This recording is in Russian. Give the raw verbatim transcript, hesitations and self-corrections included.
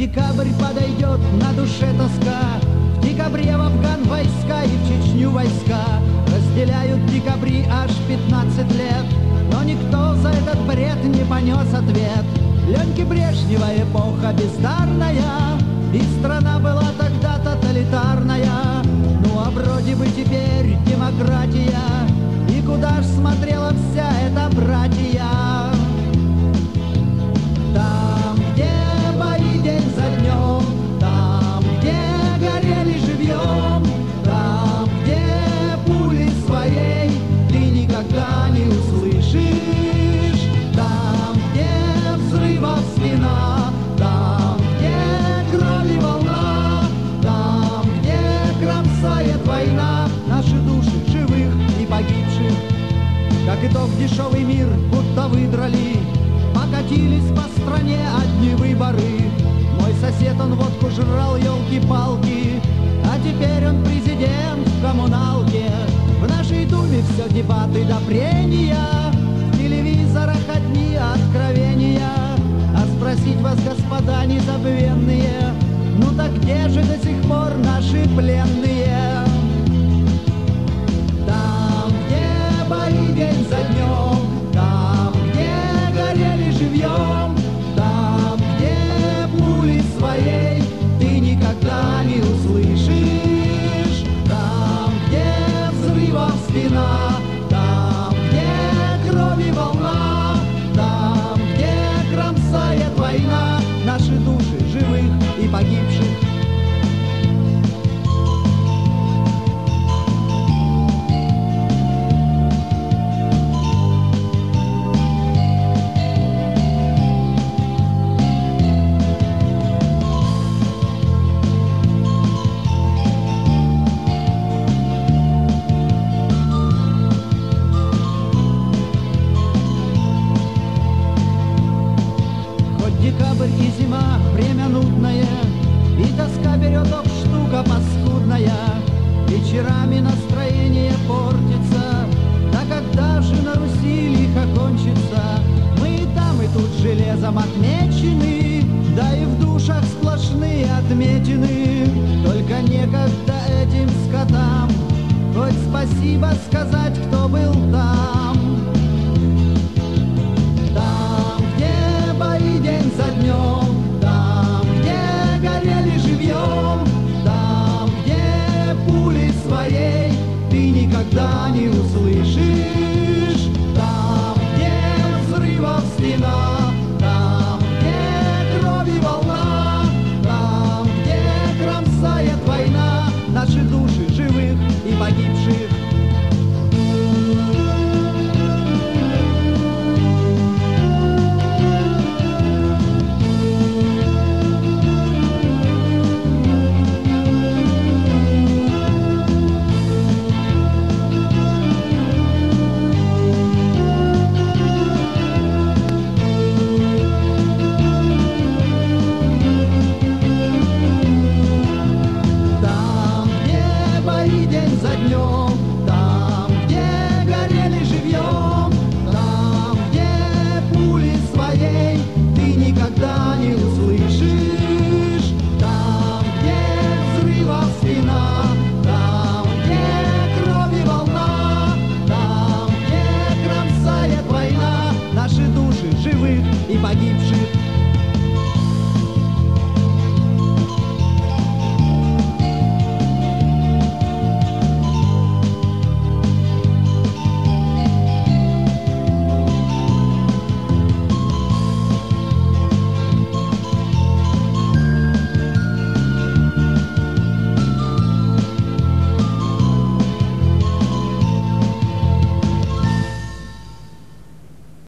декабрь подойдет, на душе тоска. В декабре в Афган войска и в Чечню войска. Разделяют декабри аж пятнадцать лет, но никто за этот бред не понес ответ. Леньки Брежнева эпоха бездарная, и страна была тогда тоталитарная. Ну а вроде бы теперь демократия, и куда ж смотрела вся эта братья? Там, где бои день за днем, там, где горели живьем, там, где пули своей ты никогда не услышишь, там, где взрывов стена, там, где крови волна, там, где кромсает война наши души живых и погибших. Как итог, дешевый мир будто выдрали, покатились по стране одни выборы. Мой сосед, он водку жрал, елки-палки, а теперь он президент в коммуналке. В нашей думе все дебаты до прения, в телевизорах одни откровения. А спросить вас, господа незабвенные, ну так где же до сих пор наши пленные? Там, где бои день за днем, там, где горели живьем, там, где пули своей ты никогда не услышишь, там, где взрывов стена, там, где крови волна, там, где кромсает война наши души живых и погибших. Декабрь и зима, время нудное, и тоска берет ох, штука паскудная. Вечерами настроение портится, да когда же на Руси лихо кончится? Мы и там, и тут железом отмечены, да и в душах сплошные отметины. Только некогда этим скотам хоть спасибо сказать, кто был там. День за днем, там, где горели живьем, там, где пули своей ты никогда не услышишь, там, где взрывов стена, там, где крови волна, там, где кромсает война наши души живых и погибших. День за днем.